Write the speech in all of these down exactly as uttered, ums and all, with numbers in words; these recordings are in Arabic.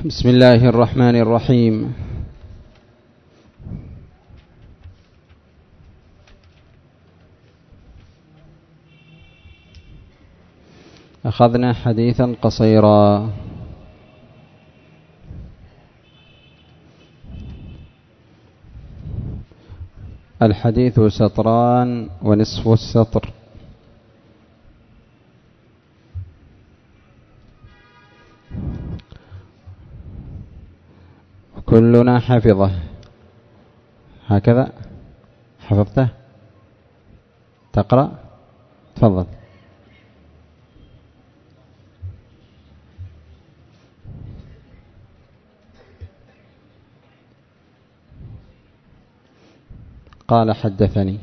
بسم الله الرحمن الرحيم. أخذنا حديثا قصيرا الحديث سطران ونصف السطر، كلنا حفظه. هكذا حفظته؟ تقرأ؟ تفضل. قال حدثني.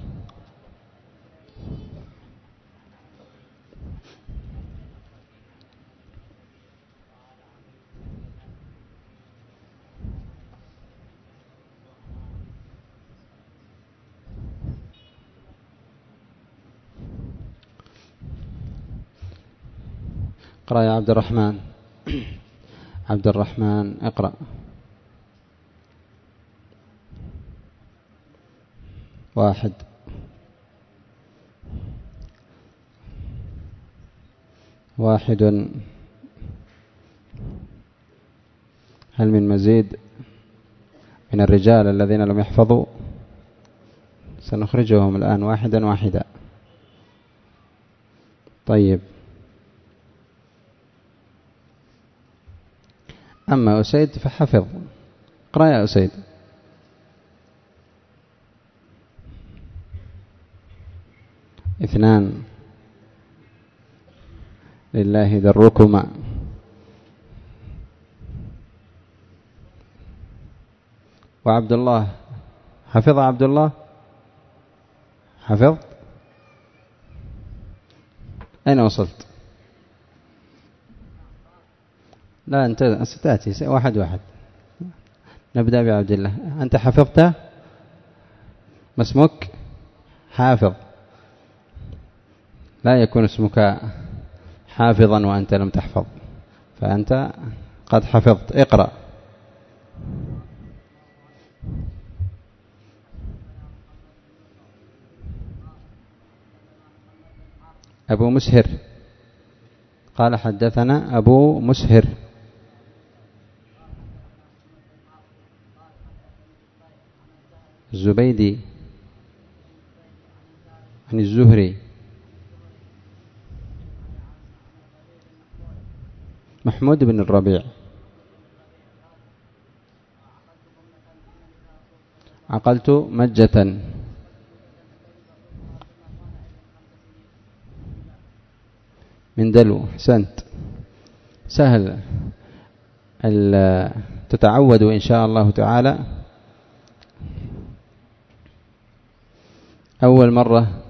اقرأ يا عبد الرحمن. عبد الرحمن اقرأ. واحد. واحد. هل من مزيد من الرجال الذين لم يحفظوا؟ سنخرجهم الآن واحدا واحدا. طيب، أما أسيد فحفظ. اقرأ يا أسيد. اثنان. لله دركما. وعبد الله حفظ. عبد الله حفظ. أين وصلت؟ لا، أنت ستأتي واحد واحد. نبدأ بعبد الله. أنت حفظت؟ ما اسمك؟ حافظ. لا يكون اسمك حافظا وأنت لم تحفظ، فأنت قد حفظت. اقرأ. أبو مسهر. قال حدثنا أبو مسهر. الزبيدي عن الزهري. محمود بن الربيع. عقلت مجة. من دلو. أحسنت. سهل. تتعود إن شاء الله تعالى. أول مرة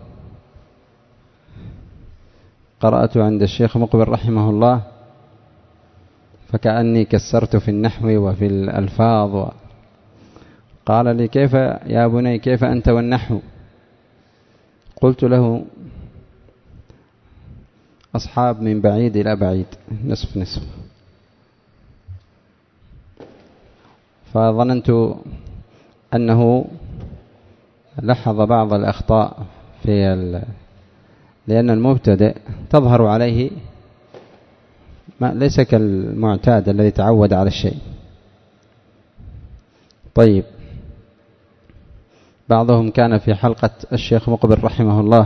قرأت عند الشيخ مقبل رحمه الله فكأني كسرت في النحو وفي الألفاظ. قال لي: كيف يا بني، كيف أنت والنحو؟ قلت له: أصحاب من بعيد إلى بعيد، نصف نصف. فظننت أنه لاحظ بعض الأخطاء في ال... لأن المبتدئ تظهر عليه ما ليس كالمعتاد الذي تعود على الشيء. طيب، بعضهم كان في حلقة الشيخ مقبل رحمه الله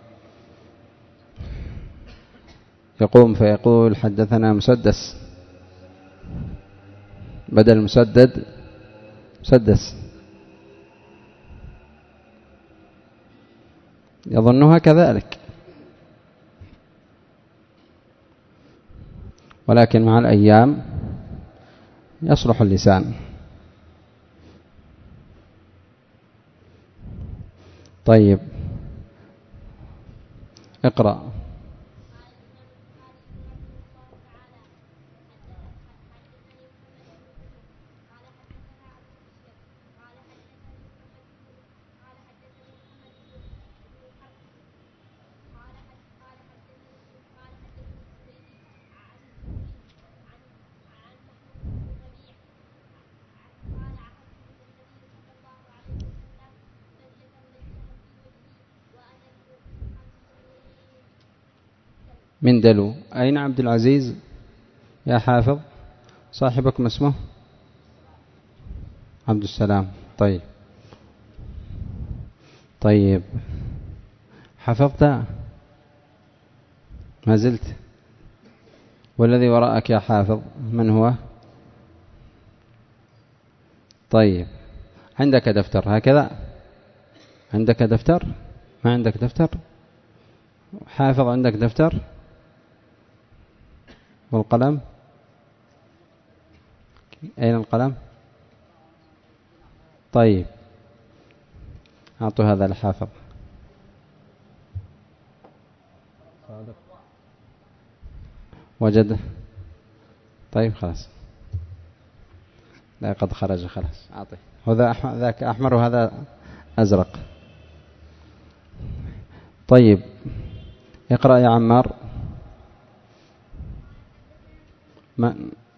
يقوم فيقول: حدثنا مسدس، بدل مسدد مسدس، يظنها كذلك، ولكن مع الأيام يصلح اللسان. طيب، اقرأ. من دلو. أين عبد العزيز يا حافظ؟ صاحبكم اسمه عبد السلام. طيب طيب حفظت؟ ما زلت؟ والذي وراءك يا حافظ من هو؟ طيب عندك دفتر هكذا؟ عندك دفتر؟ ما عندك دفتر؟ حافظ عندك دفتر والقلم؟ أين القلم؟ طيب أعطوا هذا لحافظ. وجد؟ طيب خلاص، لا قد خرج خلاص. أعطي هذا أحمر، ذاك أحمر وهذا أزرق. طيب اقرأ يا عمار. ما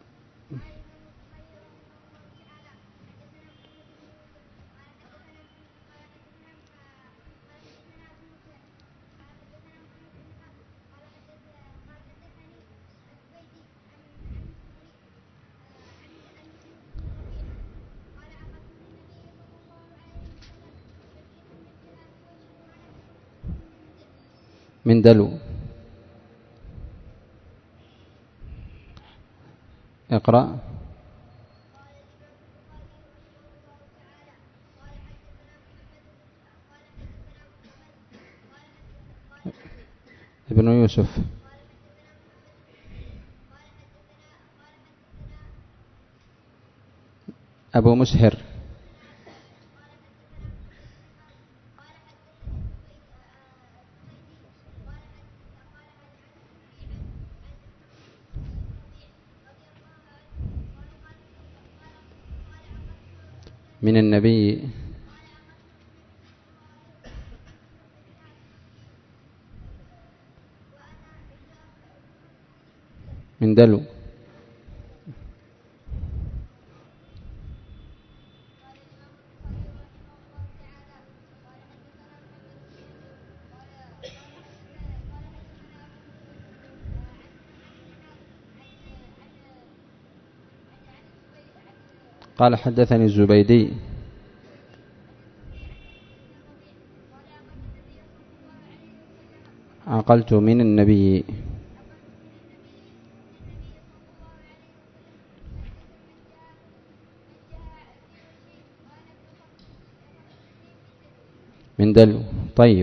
من دلو. اقرأ. ابن يوسف. أبو مسهر. من النبي. من دلو. قال حدثني الزبيدي. عقلت من النبي. من دلو. طيب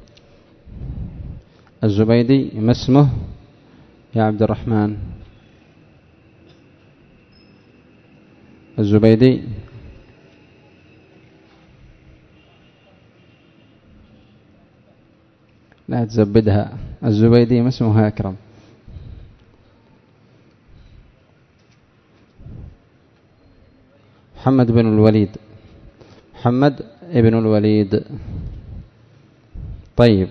الزبيدي ما اسمه يا عبد الرحمن؟ الزبيدي لا تزبدها. الزبيدي ما اسمه أكرم؟ محمد بن الوليد. محمد ابن الوليد. طيب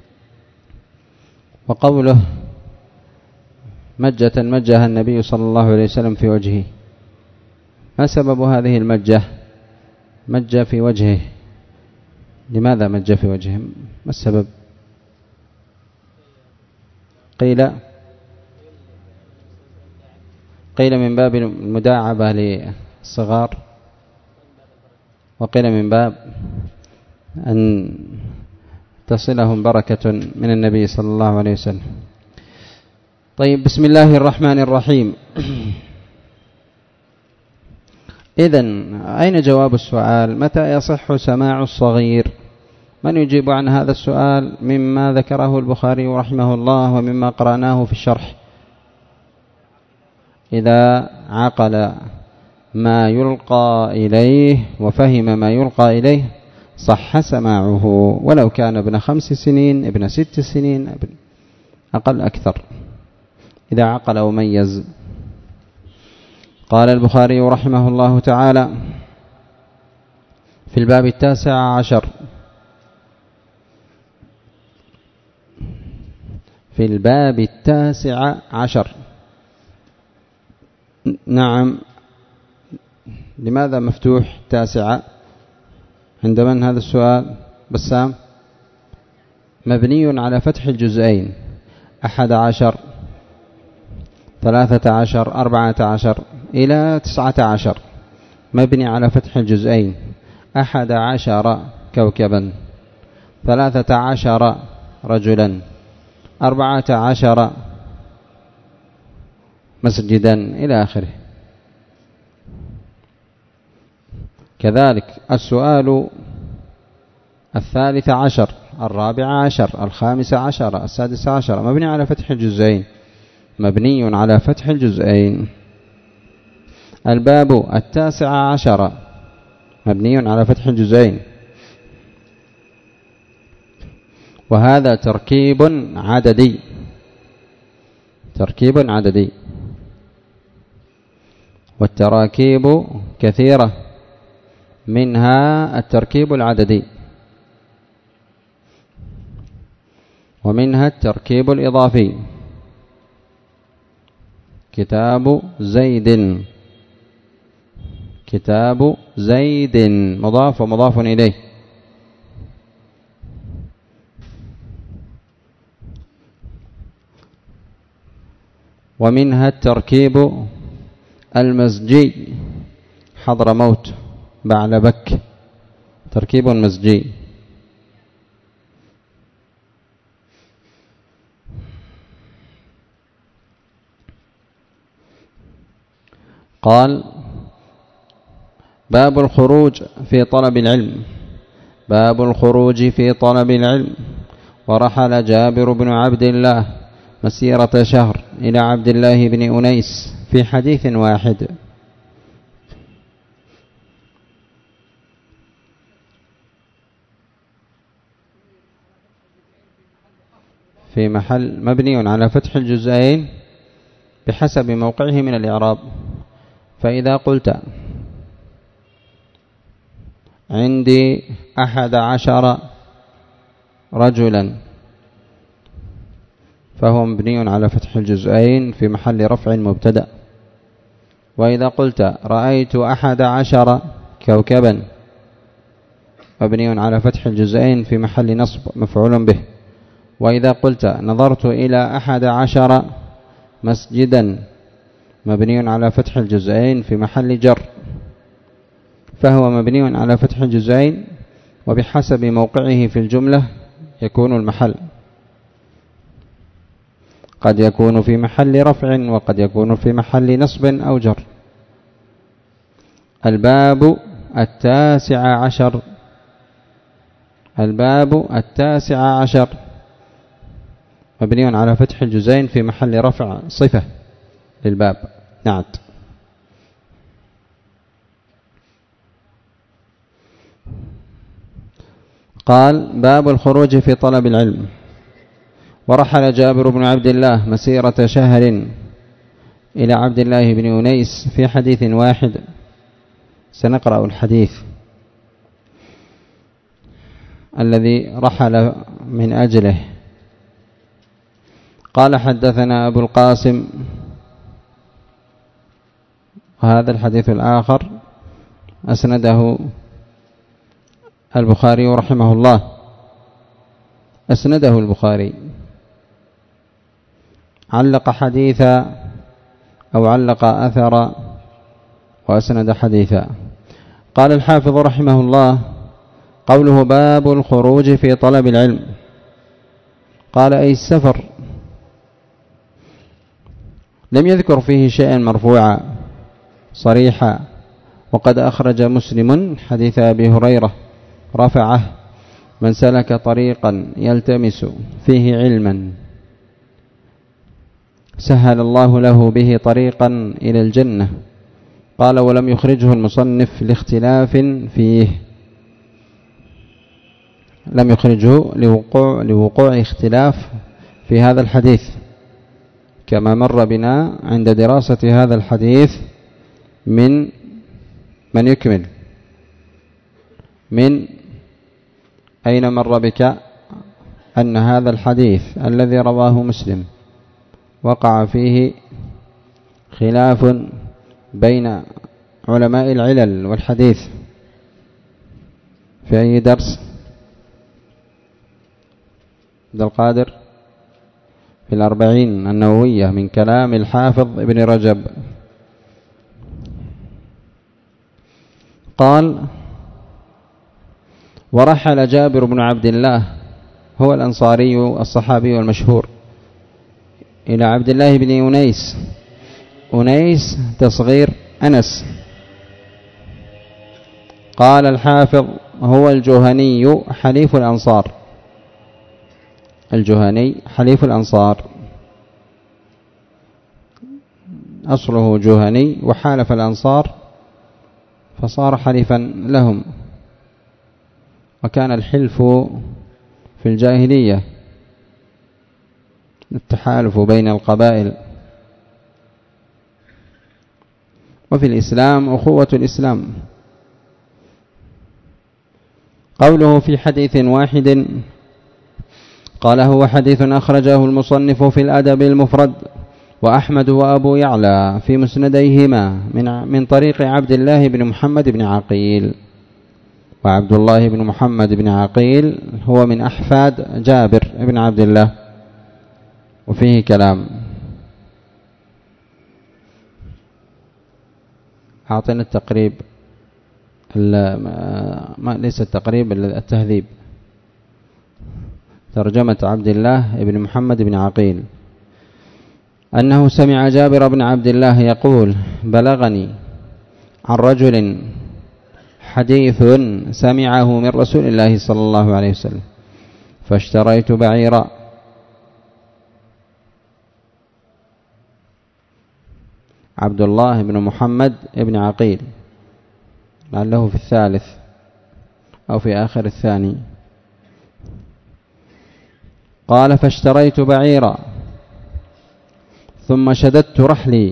وقوله مجة مجها النبي صلى الله عليه وسلم في وجهه، ما سبب هذه المجة؟ مجة في وجهه، لماذا مجة في وجهه؟ ما السبب؟ قيل قيل من باب المداعبة للصغار، وقيل من باب أن تصلهم بركة من النبي صلى الله عليه وسلم. طيب بسم الله الرحمن الرحيم. إذن أين جواب السؤال؟ متى يصح سماع الصغير؟ من يجيب عن هذا السؤال مما ذكره البخاري رحمه الله ومما قرأناه في الشرح؟ إذا عقل ما يلقى إليه وفهم ما يلقى إليه صح سماعه، ولو كان ابن خمس سنين ابن ست سنين ابن أقل أكثر، إذا عقل وميز. قال البخاري رحمه الله تعالى في الباب التاسع عشر في الباب التاسع عشر نعم. لماذا مفتوح تاسعة عند من هذا السؤال؟ بسام. مبني على فتح الجزئين. أحد عشر ثلاثة عشر أربعة عشر إلى تسعة عشر، مبني على فتح الجزئين. أحد عشر كوكبا، ثلاثة عشر رجلا، أربعة عشر مسجدا إلى آخره. كذلك السؤال الثالث عشر، الرابع عشر، الخامس عشر، السادس عشر، مبني على فتح الجزئين، مبني على فتح الجزئين. الباب التاسع عشر مبني على فتح الجزئين، وهذا تركيب عددي، تركيب عددي، والتراكيب كثيرة، منها التركيب العددي، ومنها التركيب الإضافي. كتاب زيد، كتاب زيد مضاف ومضاف إليه. ومنها التركيب المزجي، حضرموت بعلبك، تركيب مزجي. قال باب الخروج في طلب العلم، باب الخروج في طلب العلم. ورحل جابر بن عبد الله مسيرة شهر إلى عبد الله بن أنيس في حديث واحد. في محل مبني على فتح الجزئين بحسب موقعه من الإعراب. فإذا قلت عندي أحد عشر رجلا فهو مبني على فتح الجزئين في محل رفع مبتدأ. وإذا قلت رأيت أحد عشر كوكبا مبني على فتح الجزئين في محل نصب مفعول به. وإذا قلت نظرت إلى أحد عشر مسجدا مبني على فتح الجزئين في محل جر، فهو مبني على فتح الجزئين وبحسب موقعه في الجملة يكون المحل، قد يكون في محل رفع وقد يكون في محل نصب أو جر. الباب التاسع عشر، الباب التاسع عشر مبني على فتح الجزئين في محل رفع صفة للباب نعت. قال باب الخروج في طلب العلم. ورحل جابر بن عبد الله مسيرة شهر إلى عبد الله بن أنيس في حديث واحد. سنقرأ الحديث الذي رحل من أجله. قال حدثنا أبو القاسم، وهذا الحديث الآخر أسنده البخاري رحمه الله، أسنده البخاري، علق حديثا أو علق أثرا وأسند حديثا. قال الحافظ رحمه الله قوله باب الخروج في طلب العلم، قال أي السفر، لم يذكر فيه شيئا مرفوعا صريحا. وقد أخرج مسلم حديث أبي هريرة رفعه: من سلك طريقا يلتمس فيه علما سهل الله له به طريقا إلى الجنة. قال ولم يخرجه المصنف لاختلاف فيه، لم يخرجه لوقوع, لوقوع اختلاف في هذا الحديث، كما مر بنا عند دراسة هذا الحديث. من من يكمل؟ من أين مر بك أن هذا الحديث الذي رواه مسلم وقع فيه خلاف بين علماء العلل والحديث؟ في أي درس؟ عبد القادر؟ في الأربعين النووية من كلام الحافظ ابن رجب. قال: ورحل جابر بن عبد الله، هو الأنصاري الصحابي المشهور، إلى عبد الله بن أنيس. أنيس تصغير أنس. قال الحافظ: هو الجهني حليف الأنصار. الجهني حليف الأنصار، أصله جهني وحالف الأنصار فصار حليفا لهم. وكان الحلف في الجاهلية التحالف بين القبائل، وفي الإسلام أخوة الإسلام. قوله في حديث واحد، قال: هو حديث أخرجه المصنف في الأدب المفرد، وأحمد وأبو يعلى في مسنديهما من من طريق عبد الله بن محمد بن عقيل. وعبد الله بن محمد بن عقيل هو من أحفاد جابر بن عبد الله، وفيه كلام. أعطينا التقريب، ما ليس التقريب، التهذيب، ترجمة عبد الله بن محمد بن عقيل: أنه سمع جابر بن عبد الله يقول: بلغني عن رجل حديث سمعه من رسول الله صلى الله عليه وسلم، فاشتريت بعيرا. عبد الله بن محمد بن عقيل، لعله في الثالث أو في آخر الثاني. قال: فاشتريت بعيرا ثم شددت رحلي،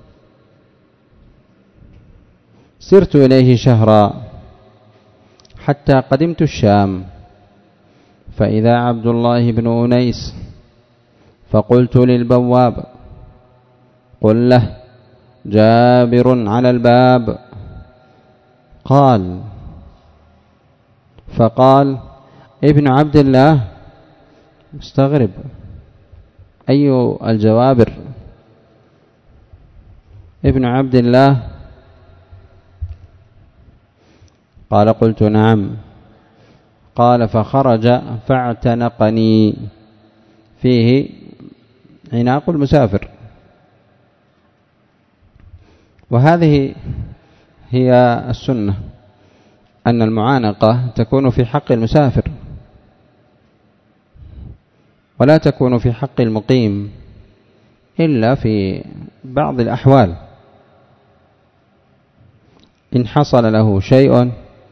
سرت إليه شهرا حتى قدمت الشام، فإذا عبد الله بن أنيس، فقلت للبواب: قل له جابر على الباب. قال فقال: ابن عبد الله. مستغرب، أي الجوابر؟ ابن عبد الله. قال: قلت نعم. قال: فخرج فاعتنقني، فيه عناق المسافر. وهذه هي السنة، أن المعانقة تكون في حق المسافر ولا تكون في حق المقيم إلا في بعض الأحوال، إن حصل له شيء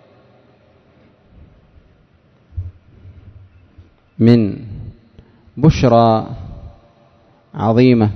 من بشرى عظيمة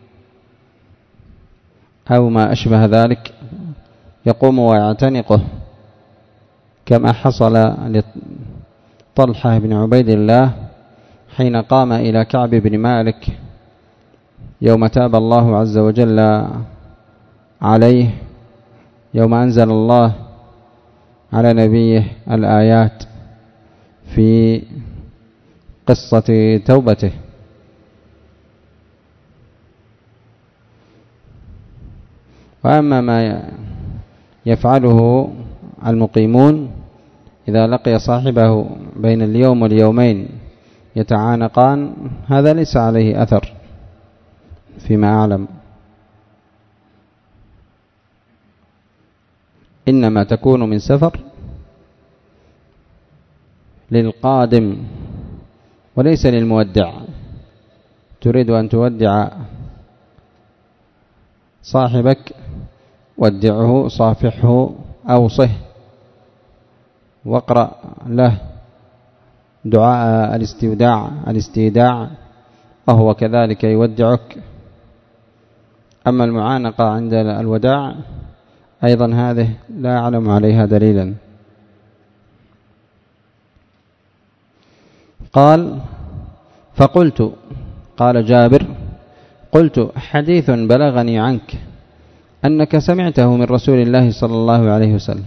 أو ما أشبه ذلك يقوم ويعتنقه، كما حصل لطلحة بن عبيد الله حين قام إلى كعب بن مالك يوم تاب الله عز وجل عليه، يوم أنزل الله على نبيه الآيات في قصة توبته. وأما ما يفعله المقيمون إذا لقي صاحبه بين اليوم واليومين يتعانقان، هذا ليس عليه أثر فيما أعلم، إنما تكون من سفر للقادم وليس للمودع. تريد أن تودع صاحبك، ودعه، صافحه، أوصه، واقرأ له دعاء الاستوداع الاستيداع، وهو كذلك يودعك. أما المعانقة عند الوداع أيضا هذه لا أعلم عليها دليلا. قال: فقلت، قال جابر: قلت: حديث بلغني عنك أنك سمعته من رسول الله صلى الله عليه وسلم،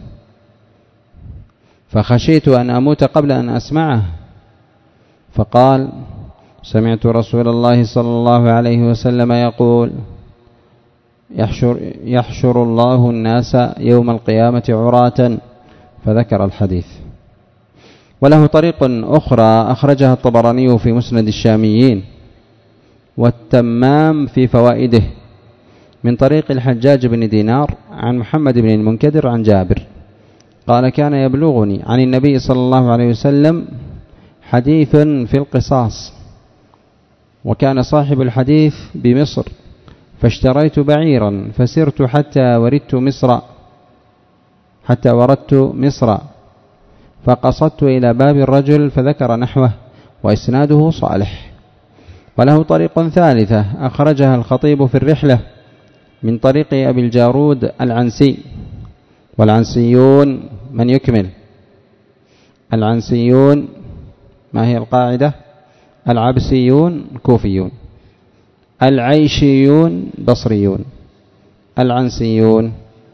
فخشيت أن أموت قبل أن أسمعه. فقال: سمعت رسول الله صلى الله عليه وسلم يقول يحشر, يحشر الله الناس يوم القيامة عراة، فذكر الحديث. وله طريق أخرى أخرجها الطبراني في مسند الشاميين والتمام في فوائده من طريق الحجاج بن دينار عن محمد بن المنكدر عن جابر قال كان يبلغني عن النبي صلى الله عليه وسلم حديث في القصاص، وكان صاحب الحديث بمصر، فاشتريت بعيرا فسرت حتى وردت مصر حتى وردت مصر فقصدت إلى باب الرجل فذكر نحوه، وإسناده صالح. وله طريق ثالثة أخرجها الخطيب في الرحلة من طريق أبي الجارود العنسي. والعنسيون من يكمل؟ العنسيون ما هي القاعدة؟ العبسيون كوفيون، العيشيون بصريون، العنسيون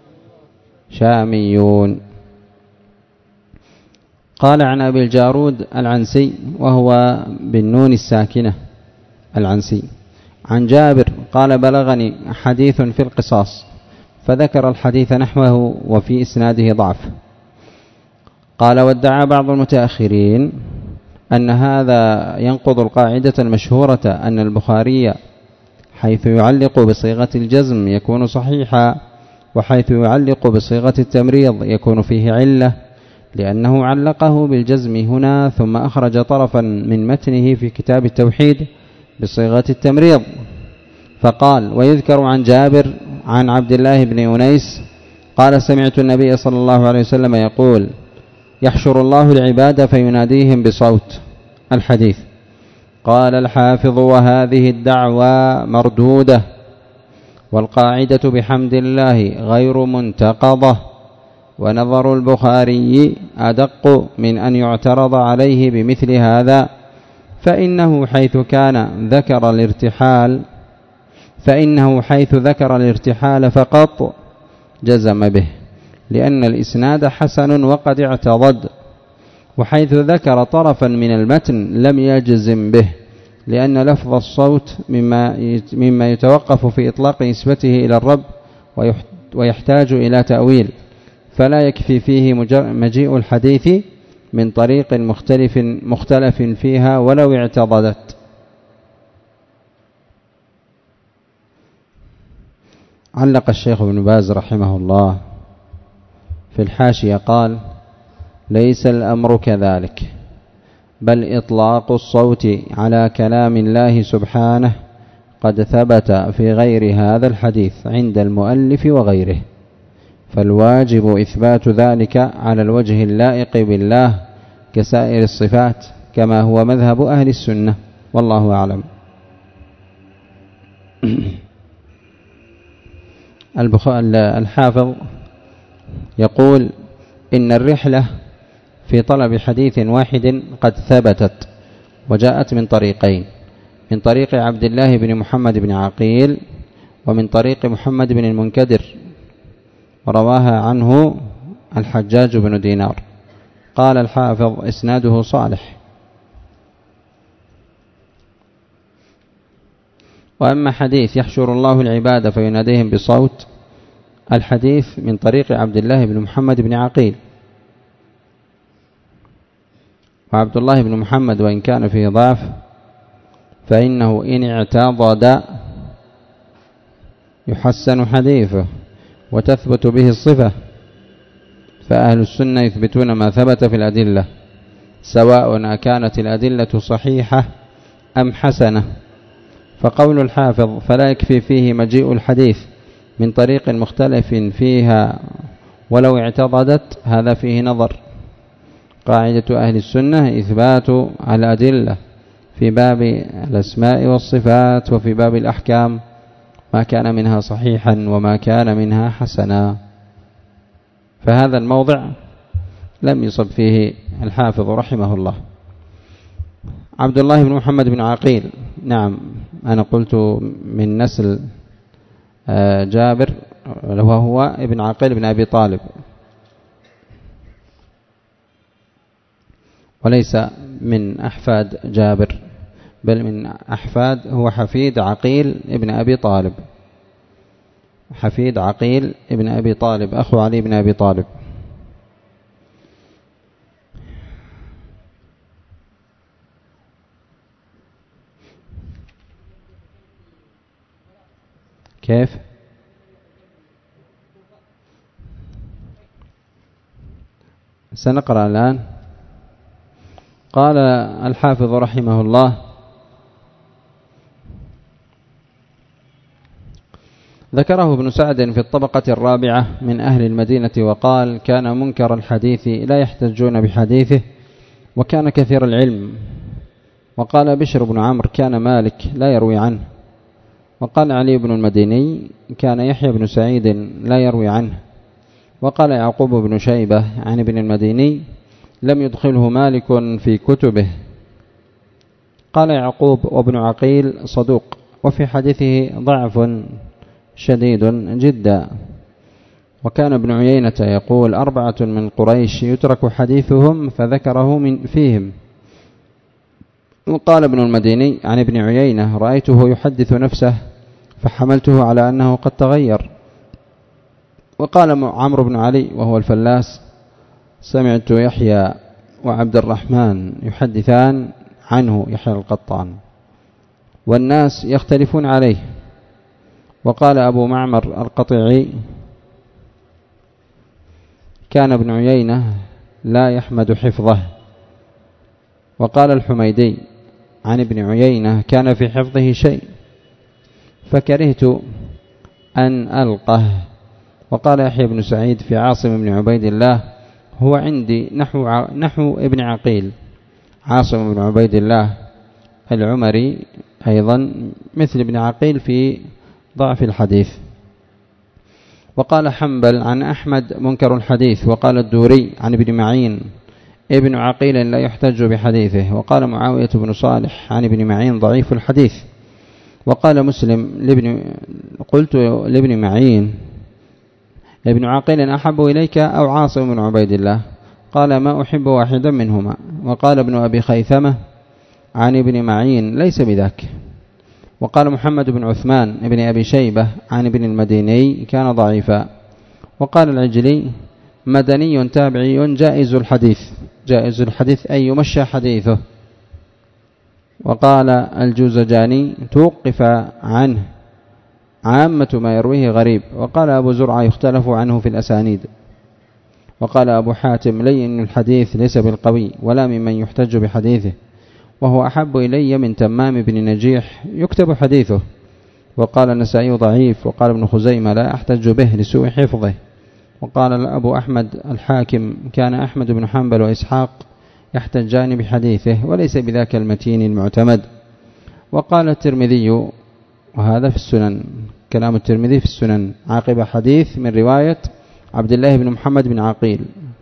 شاميون. قال عن أبي الجارود العنسي وهو بالنون الساكنة العنسي عن جابر قال بلغني حديث في القصاص، فذكر الحديث نحوه وفي إسناده ضعف. قال وادعى بعض المتأخرين أن هذا ينقض القاعدة المشهورة أن البخاري حيث يعلق بصيغة الجزم يكون صحيحا، وحيث يعلق بصيغة التمريض يكون فيه علة، لأنه علقه بالجزم هنا ثم أخرج طرفا من متنه في كتاب التوحيد بصيغة التمريض. فقال ويذكر عن جابر عن عبد الله بن أنيس قال سمعت النبي صلى الله عليه وسلم يقول يحشر الله العباد فيناديهم بصوت الحديث. قال الحافظ وهذه الدعوى مردودة، والقاعدة بحمد الله غير منتقضة، ونظر البخاري أدق من أن يعترض عليه بمثل هذا، فإنه حيث كان ذكر الارتحال فإنه حيث ذكر الارتحال فقط جزم به، لأن الإسناد حسن وقد اعتضد، وحيث ذكر طرفا من المتن لم يجزم به، لأن لفظ الصوت مما مما يتوقف في إطلاق نسبته إلى الرب ويحتاج إلى تأويل، فلا يكفي فيه مجيء الحديث من طريق مختلف مختلف فيها ولو اعتضدت. علق الشيخ ابن باز رحمه الله في الحاشية قال ليس الأمر كذلك، بل إطلاق الصوت على كلام الله سبحانه قد ثبت في غير هذا الحديث عند المؤلف وغيره، فالواجب إثبات ذلك على الوجه اللائق بالله كسائر الصفات، كما هو مذهب أهل السنة، والله أعلم. الحافظ يقول إن الرحلة في طلب حديث واحد قد ثبتت وجاءت من طريقين، من طريق عبد الله بن محمد بن عقيل ومن طريق محمد بن المنكدر، رواها عنه الحجاج بن دينار. قال الحافظ إسناده صالح. وأما حديث يحشر الله العباد فيناديهم بصوت، الحديث من طريق عبد الله بن محمد بن عقيل، وعبد الله بن محمد وإن كان فيه ضعف فإنه إن اعتضد يحسن حديثه وتثبت به الصفة، فأهل السنة يثبتون ما ثبت في الأدلة سواء أكانت الأدلة صحيحة أم حسنة. فقول الحافظ فلا يكفي فيه مجيء الحديث من طريق مختلف فيها ولو اعتضدت، هذا فيه نظر. قاعدة أهل السنة إثبات الأدلة في باب الأسماء والصفات وفي باب الأحكام، ما كان منها صحيحا وما كان منها حسنا. فهذا الموضع لم يصب فيه الحافظ رحمه الله. عبد الله بن محمد بن عقيل، نعم أنا قلت من نسل جابر وهو ابن عقيل بن أبي طالب، وليس من أحفاد جابر، بل من أحفاد، هو حفيد عقيل ابن أبي طالب، حفيد عقيل ابن أبي طالب أخو علي بن أبي طالب. كيف؟ سنقرأ الآن. قال الحافظ رحمه الله: ذكره ابن سعد في الطبقة الرابعة من أهل المدينة وقال: كان منكر الحديث لا يحتجون بحديثه وكان كثير العلم. وقال بشر بن عمرو: كان مالك لا يروي عنه. وقال علي بن المديني: كان يحيى بن سعيد لا يروي عنه. وقال يعقوب بن شيبة عن ابن المديني: لم يدخله مالك في كتبه. قال يعقوب: وابن عقيل صدوق وفي حديثه ضعف شديد جدا. وكان ابن عيينة يقول: أربعة من قريش يترك حديثهم فذكره من فيهم. وقال ابن المديني عن ابن عيينة: رأيته يحدث نفسه فحملته على أنه قد تغير. وقال عمرو بن علي وهو الفلاس: سمعت يحيى وعبد الرحمن يحدثان عنه، يحيى القطان، والناس يختلفون عليه. وقال أبو معمر القطيعي: كان ابن عيينة لا يحمد حفظه. وقال الحميدي عن ابن عيينة: كان في حفظه شيء فكرهت أن ألقه. وقال يحيى بن سعيد في عاصم بن عبيد الله: هو عندي نحو, نحو ابن عقيل. عاصم بن عبيد الله العمري أيضا مثل ابن عقيل في ضعف الحديث. وقال حنبل عن أحمد: منكر الحديث. وقال الدوري عن ابن معين: ابن عقيل لا يحتج بحديثه. وقال معاوية بن صالح عن ابن معين: ضعيف الحديث. وقال مسلم لابن قلت لابن معين: ابن عقيل أحب إليك أو عاصم بن عبيد الله؟ قال: ما أحب واحدا منهما. وقال ابن أبي خيثمة عن ابن معين: ليس بذاك. وقال محمد بن عثمان ابن أبي شيبة عن ابن المديني: كان ضعيفا. وقال العجلي: مدني تابعي جائز الحديث. جائز الحديث أي يمشى حديثه. وقال الجوزجاني: توقف عنه، عامة ما يرويه غريب. وقال أبو زرعة: يختلف عنه في الأسانيد. وقال أبو حاتم: لين الحديث ليس بالقوي ولا ممن يحتج بحديثه، وهو أحب إلي من تمام بن نجيح يكتب حديثه. وقال النسائي: ضعيف. وقال ابن خزيمة: لا أحتج به لسوء حفظه. وقال أبو أحمد الحاكم: كان أحمد بن حنبل وإسحاق يحتجان بحديثه وليس بذاك المتين المعتمد. وقال الترمذي، وهذا في السنن، كلام الترمذي في السنن عقب حديث من رواية عبد الله بن محمد بن عقيل،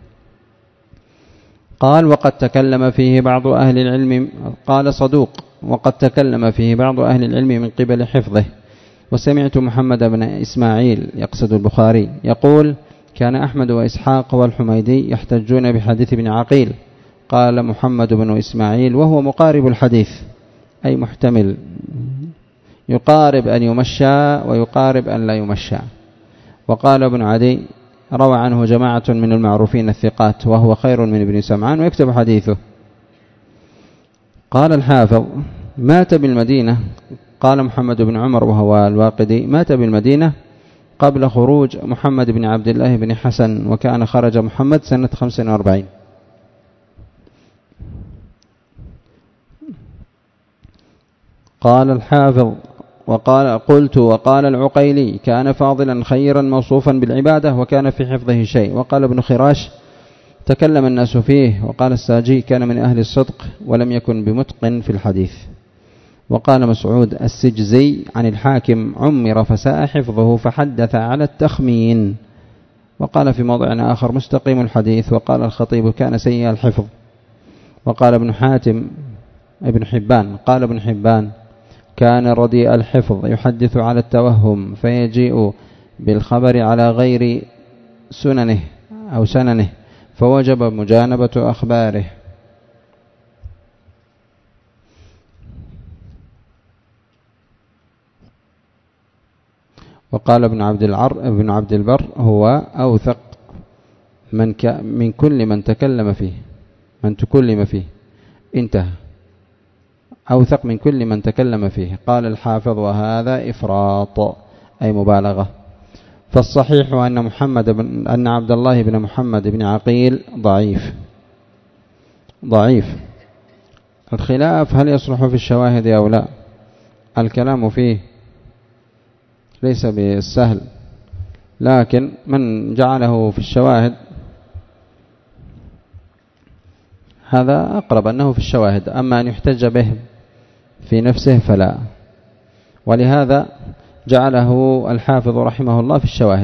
قال: وقد تكلم فيه بعض أهل العلم. قال صدوق: وقد تكلم فيه بعض أهل العلم من قبل حفظه. وسمعت محمد بن إسماعيل يقصد البخاري يقول: كان أحمد وإسحاق والحميدي يحتجون بحديث ابن عقيل. قال محمد بن إسماعيل: وهو مقارب الحديث، أي محتمل، يقارب أن يمشى ويقارب أن لا يمشى. وقال ابن عدي: روى عنه جماعة من المعروفين الثقات، وهو خير من ابن سمعان ويكتب حديثه. قال الحافظ: مات بالمدينة. قال محمد بن عمر وهو الواقدي: مات بالمدينة قبل خروج محمد بن عبد الله بن حسن، وكان خرج محمد سنة خمس وأربعين. قال الحافظ: وقال قلت وقال العقيلي: كان فاضلا خيرا موصوفا بالعبادة وكان في حفظه شيء. وقال ابن خراش: تكلم الناس فيه. وقال الساجي: كان من أهل الصدق ولم يكن بمتقن في الحديث. وقال مسعود السجزي عن الحاكم: عمر فساء حفظه فحدث على التخمين. وقال في موضع آخر: مستقيم الحديث. وقال الخطيب: كان سيء الحفظ. وقال ابن حاتم ابن حبان قال ابن حبان: كان رديء الحفظ يحدث على التوهم فيجيء بالخبر على غير سننه أو سننه فوجب مجانبة أخباره. وقال ابن عبد العر ابن عبد البر هو أوثق من ك من كل من تكلم فيه من تكلم فيه انتهى أوثق من كل من تكلم فيه. قال الحافظ وهذا إفراط أي مبالغة. فالصحيح أن محمد بن أن عبد الله بن محمد بن عقيل ضعيف ضعيف. الخلاف هل يصلح في الشواهد أو لا، الكلام فيه ليس بالسهل، لكن من جعله في الشواهد هذا أقرب أنه في الشواهد، أما أن يحتج به في نفسه فلا، ولهذا جعله الحافظ رحمه الله في الشواهد.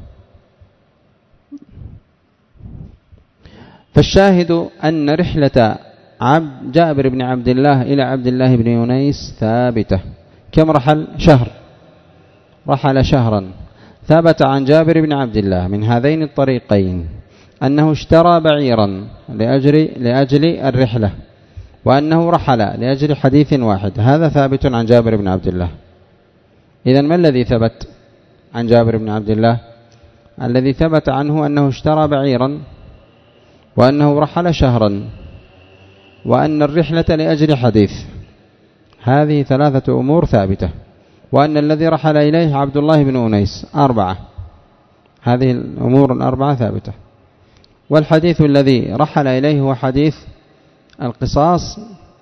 فالشاهد أن رحلة عبد جابر بن عبد الله إلى عبد الله بن يونيس ثابتة. كم رحل؟ شهر، رحل شهرا. ثبت عن جابر بن عبد الله من هذين الطريقين أنه اشترى بعيرا لأجل, لأجل الرحلة، وأنه رحل لأجل حديث واحد. هذا ثابت عن جابر بن عبد الله. إذن ما الذي ثبت عن جابر بن عبد الله؟ الذي ثبت عنه أنه اشترى بعيرا، وأنه رحل شهرا، وأن الرحلة لأجل حديث. هذه ثلاثة أمور ثابتة. وأن الذي رحل إليه عبد الله بن أنيس. أربعة. هذه الأمور الأربعة ثابتة. والحديث الذي رحل إليه هو حديث القصاص،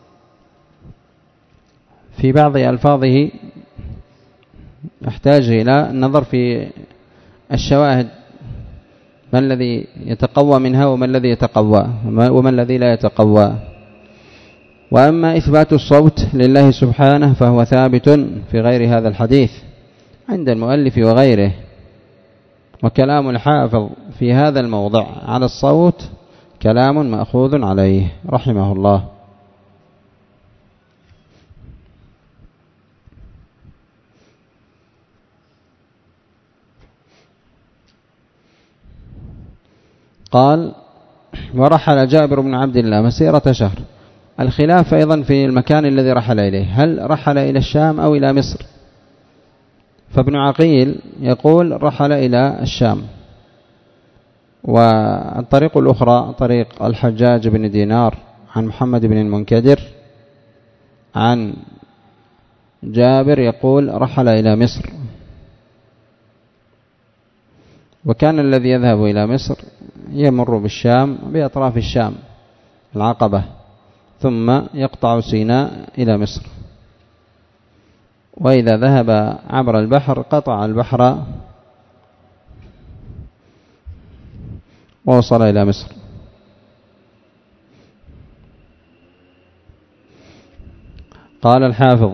في بعض ألفاظه يحتاج إلى النظر في الشواهد، ما الذي يتقوى منها وما الذي يتقوى وما الذي لا يتقوى. وأما إثبات الصوت لله سبحانه فهو ثابت في غير هذا الحديث عند المؤلف وغيره. وكلام الحافظ في هذا الموضع على الصوت كلام مأخوذ عليه رحمه الله. قال ورحل جابر بن عبد الله مسيرة شهر. الخلاف أيضا في المكان الذي رحل إليه، هل رحل إلى الشام أو إلى مصر؟ فابن عقيل يقول رحل إلى الشام. والطريق الأخرى طريق الحجاج بن دينار عن محمد بن المنكدر عن جابر يقول رحل إلى مصر. وكان الذي يذهب إلى مصر يمر بالشام بأطراف الشام العقبة، ثم يقطع سيناء إلى مصر. وإذا ذهب عبر البحر قطع البحر ووصل إلى مصر. قال الحافظ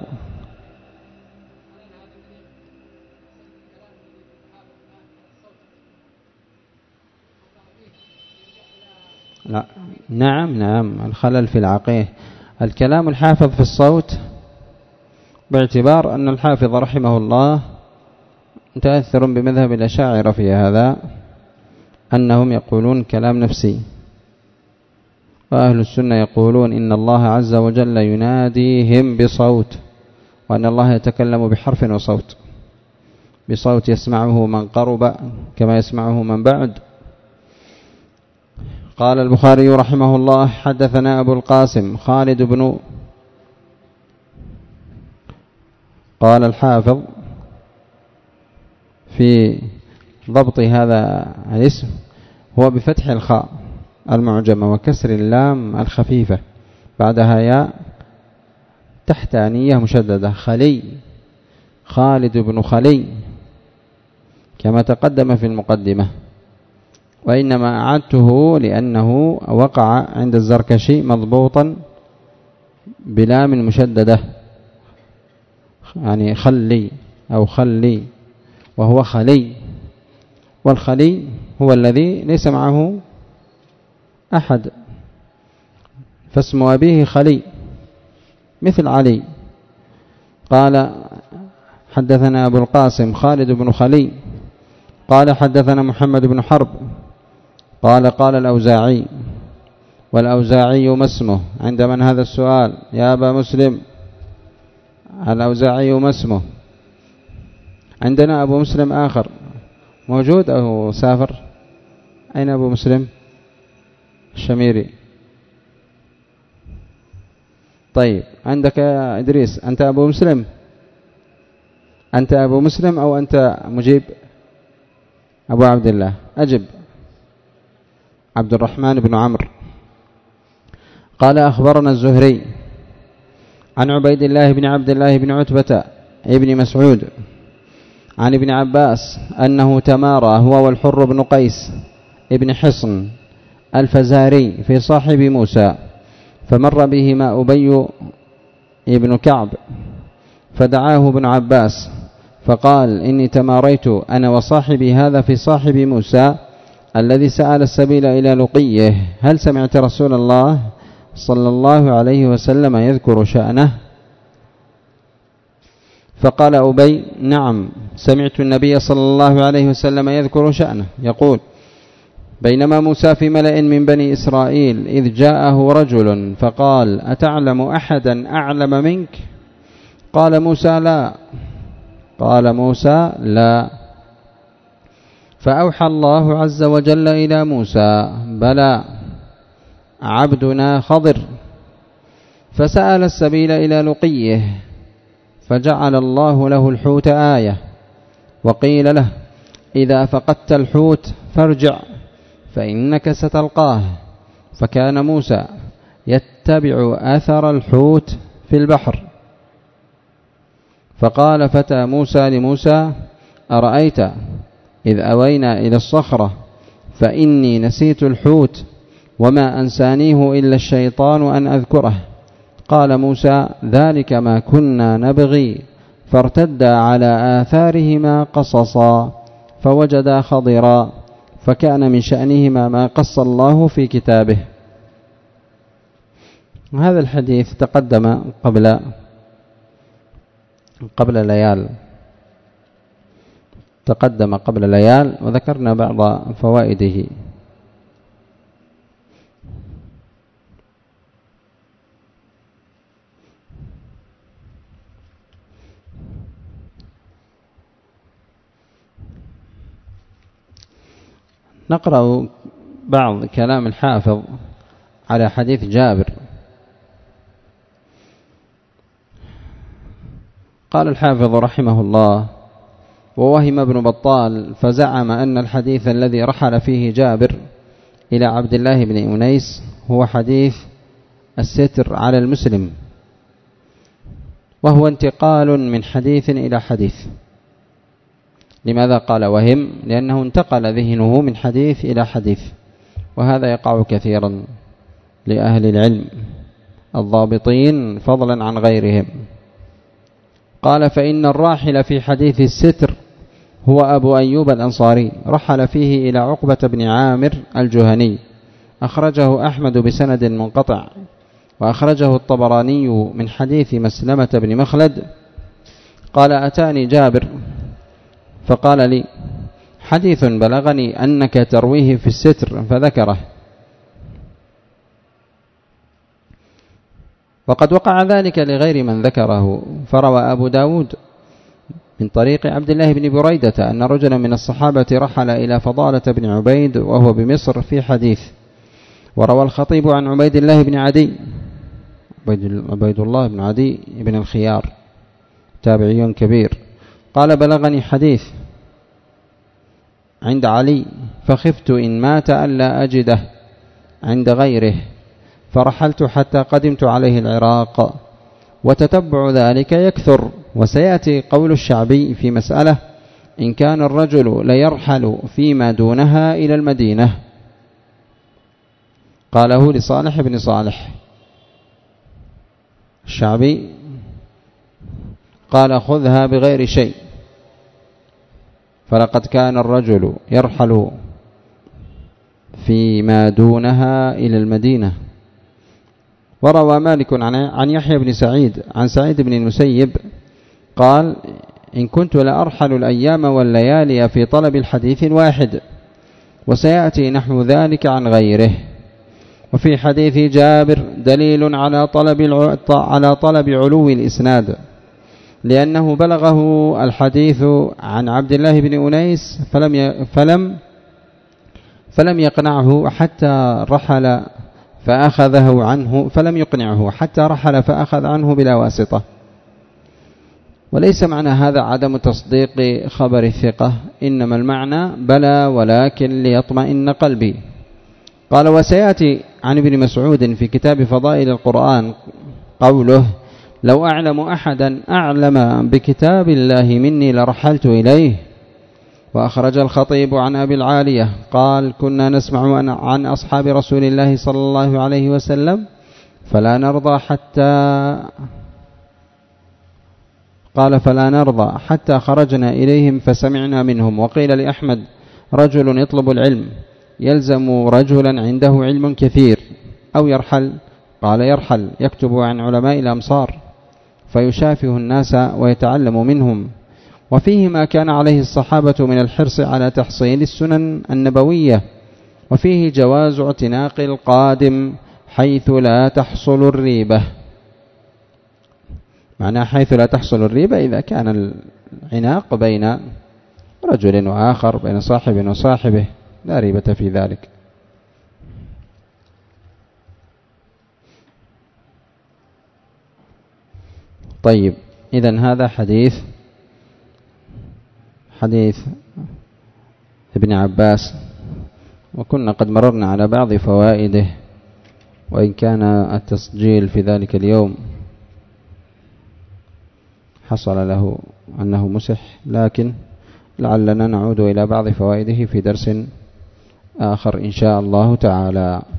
لا نعم نعم الخلل في العقيه. الكلام الحافظ في الصوت باعتبار أن الحافظ رحمه الله متأثر بمذهب الأشاعرة في هذا، أنهم يقولون كلام نفسي، وأهل السنة يقولون إن الله عز وجل يناديهم بصوت، وأن الله يتكلم بحرف وصوت، بصوت يسمعه من قرب كما يسمعه من بعد. قال البخاري رحمه الله حدثنا أبو القاسم خالد بن، قال الحافظ في ضبط هذا الاسم هو بفتح الخاء المعجمة وكسر اللام الخفيفة بعدها ياء تحتانية مشددة، خلي، خالد بن خلي كما تقدم في المقدمة. وإنما أعدته لأنه وقع عند الزركشي مضبوطا بلام مشددة، يعني خلي أو خلي، وهو خلي. والخلي هو الذي ليس معه أحد، فاسم أبيه خلي مثل علي. قال حدثنا أبو القاسم خالد بن خلي قال حدثنا محمد بن حرب قال قال الأوزاعي. والأوزاعي ما اسمه عند من هذا السؤال يا أبا مسلم؟ الأوزاعي ما اسمه؟ عندنا أبو مسلم آخر موجود أو سافر؟ أين أبو مسلم؟ الشميري. طيب عندك يا إدريس، أنت أبو مسلم؟ أنت أبو مسلم أو أنت مجيب؟ أبو عبد الله، أجب. عبد الرحمن بن عمرو قال أخبرنا الزهري عن عبيد الله بن عبد الله بن عتبة ابن مسعود عن ابن عباس أنه تمارى هو والحر بن قيس ابن حصن الفزاري في صاحب موسى، فمر بهما أبي ابن كعب فدعاه ابن عباس فقال إني تماريت أنا وصاحبي هذا في صاحب موسى الذي سأل السبيل إلى لقيه، هل سمعت رسول الله صلى الله عليه وسلم يذكر شأنه؟ فقال أبي نعم سمعت النبي صلى الله عليه وسلم يذكر شأنه يقول بينما موسى في ملأ من بني إسرائيل إذ جاءه رجل فقال أتعلم أحدا أعلم منك؟ قال موسى لا قال موسى لا فأوحى الله عز وجل إلى موسى بلى عبدنا خضر، فسأل السبيل إلى لقيه فجعل الله له الحوت آية، وقيل له إذا فقدت الحوت فارجع فإنك ستلقاه، فكان موسى يتبع أثر الحوت في البحر. فقال فتى موسى لموسى أرأيت إذ أوينا إلى الصخرة فإني نسيت الحوت وما أنسانيه إلا الشيطان أن أذكره. قال موسى ذلك ما كنا نبغي، فارتدا على آثارهما قصصا فوجدا خضرا، فكان من شأنهما ما قص الله في كتابه. هذا الحديث تقدم قبل قبل ليال تقدم قبل ليال وذكرنا بعض فوائده. نقرأ بعض كلام الحافظ على حديث جابر. قال الحافظ رحمه الله ووهم ابن بطال فزعم أن الحديث الذي رحل فيه جابر إلى عبد الله بن أنيس هو حديث الستر على المسلم، وهو انتقال من حديث إلى حديث. لماذا قال وهم؟ لأنه انتقل ذهنه من حديث إلى حديث، وهذا يقع كثيرا لأهل العلم الضابطين فضلا عن غيرهم. قال فإن الراحل في حديث الستر هو أبو أيوب الأنصاري، رحل فيه إلى عقبة بن عامر الجهني، أخرجه أحمد بسند منقطع، وأخرجه الطبراني من حديث مسلمة بن مخلد. قال أتاني جابر فقال لي حديث بلغني أنك ترويه في الستر فذكره، وقد وقع ذلك لغير من ذكره. فروى أبو داود من طريق عبد الله بن بريدة أن رجلا من الصحابة رحل إلى فضالة بن عبيد وهو بمصر في حديث. وروى الخطيب عن عبيد الله بن عدي عبيد الله بن عدي بن الخيار تابعي كبير، قال بلغني حديث عند علي فخفت إن مات ألا أجده عند غيره، فرحلت حتى قدمت عليه العراق، وتتبع ذلك يكثر. وسيأتي قول الشعبي في مسألة إن كان الرجل ليرحل فيما دونها إلى المدينة، قاله لصالح بن صالح. الشعبي قال خذها بغير شيء، فلقد كان الرجل يرحل فيما دونها إلى المدينة. وروى مالك عن يحيى بن سعيد عن سعيد بن المسيب قال إن كنت لأرحل الأيام والليالي في طلب الحديث الواحد، وسيأتي نحو ذلك عن غيره. وفي حديث جابر دليل على طلب على طلب علو الإسناد، لأنه بلغه الحديث عن عبد الله بن أنيس فلم فلم فلم يقنعه حتى رحل فأخذه عنه فلم يقنعه حتى رحل فأخذ عنه بلا واسطة. وليس معنى هذا عدم تصديق خبر الثقة، إنما المعنى بلى ولكن ليطمئن قلبي. قال: وسيأتي عن ابن مسعود في كتاب فضائل القرآن قوله: لو أعلم أحدا أعلم بكتاب الله مني لرحلت إليه. وأخرج الخطيب عن أبي العالية قال: كنا نسمع عن أصحاب رسول الله صلى الله عليه وسلم فلا نرضى حتى قال فلا نرضى حتى خرجنا إليهم فسمعنا منهم. وقيل لأحمد: رجل يطلب العلم يلزم رجلا عنده علم كثير أو يرحل؟ قال: يرحل يكتب عن علماء الأمصار فيشافه الناس ويتعلم منهم. وفيه ما كان عليه الصحابة من الحرص على تحصيل السنن النبوية، وفيه جواز اعتناق القادم حيث لا تحصل الريبة. معنى حيث لا تحصل الريبة إذا كان العناق بين رجل وآخر، بين صاحب وصاحبه، لا ريبة في ذلك. طيب، إذن هذا حديث حديث ابن عباس، وكنا قد مررنا على بعض فوائده، وإن كان التسجيل في ذلك اليوم حصل له أنه مسح، لكن لعلنا نعود إلى بعض فوائده في درس آخر إن شاء الله تعالى.